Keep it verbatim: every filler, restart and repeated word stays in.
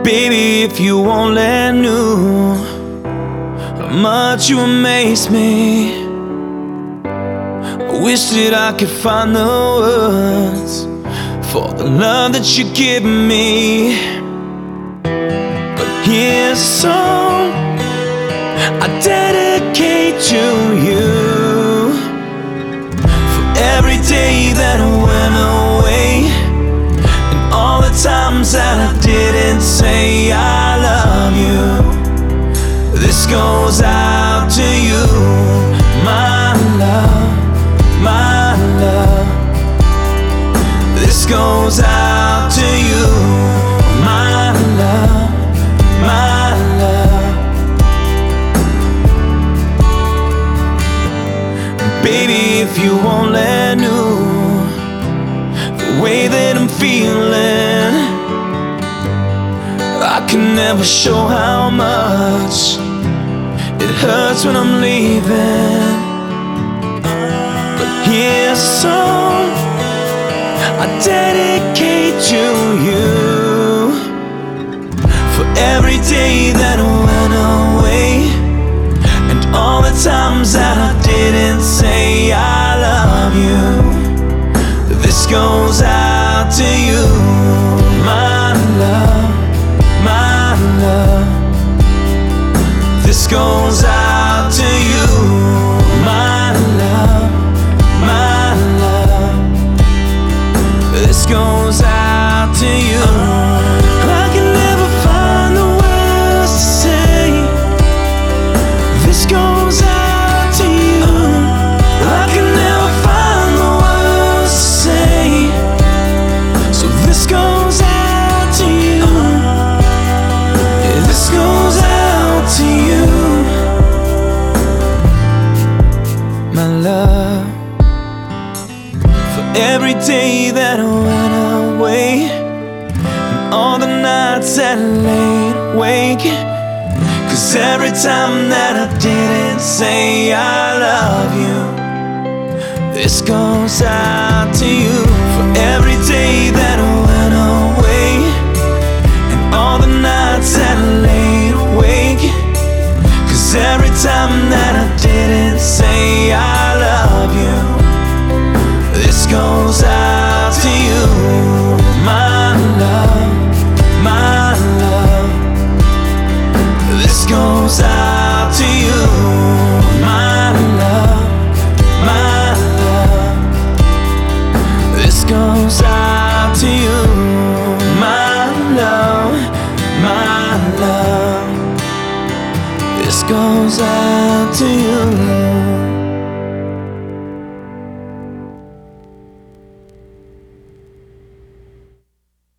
Baby, if you only knew how much you amaze me, I wish that I could find the words for the love that you give me. But here's a song I dedicate to you, for every day that I went away, and all the times that I didn't say I love you. This goes out to you, my love, my love. This goes out to you, my love, my love. Baby, if you only knew the way that I'm feeling, I can never show how much it hurts when I'm leaving. But here's a song I dedicate to you, for every day that I went away, and all the times that I didn't say I love you. This goes out to you, my love, my love. This goes out to you, my love, my love. This goes out to you. I can never find the words to say. This goes out to you. I can never find the words to say. So this goes out to you. Yeah, this goes out to you, my love. For every day that I went away, and all the nights that I laid awake, 'cause every time that I didn't say I love you, this goes out to you. For every day that I went away, and all the nights that I laid awake, 'cause every time that I didn't say I love you, this goes out to you, my love, my love. This goes out to you, my love, my love. This goes out to you, my love, my love. This goes out to you.